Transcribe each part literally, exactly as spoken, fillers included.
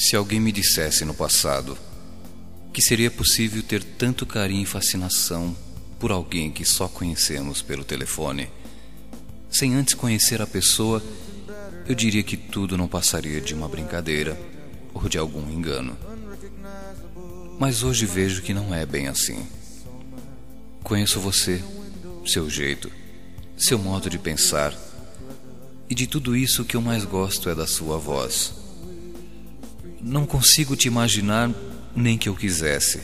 Se alguém me dissesse no passado que seria possível ter tanto carinho e fascinação por alguém que só conhecemos pelo telefone, sem antes conhecer a pessoa, eu diria que tudo não passaria de uma brincadeira ou de algum engano. Mas hoje vejo que não é bem assim. Conheço você, seu jeito, seu modo de pensar, e de tudo isso o que eu mais gosto é da sua voz. Não consigo te imaginar nem que eu quisesse.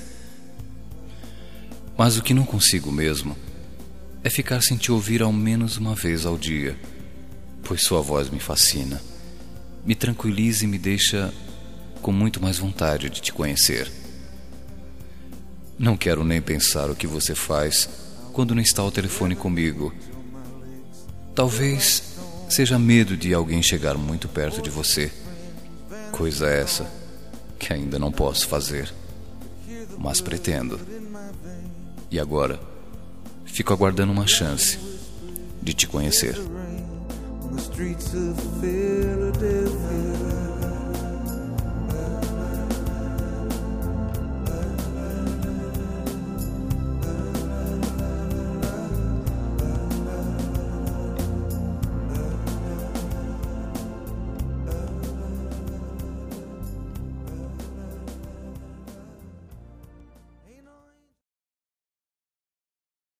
Mas o que não consigo mesmo é ficar sem te ouvir ao menos uma vez ao dia, pois sua voz me fascina, me tranquiliza e me deixa com muito mais vontade de te conhecer. Não quero nem pensar o que você faz quando não está ao telefone comigo. Talvez seja medo de alguém chegar muito perto de você, coisa essa que ainda não posso fazer, mas pretendo. E agora, fico aguardando uma chance de te conhecer. On the streets of Philadelphia.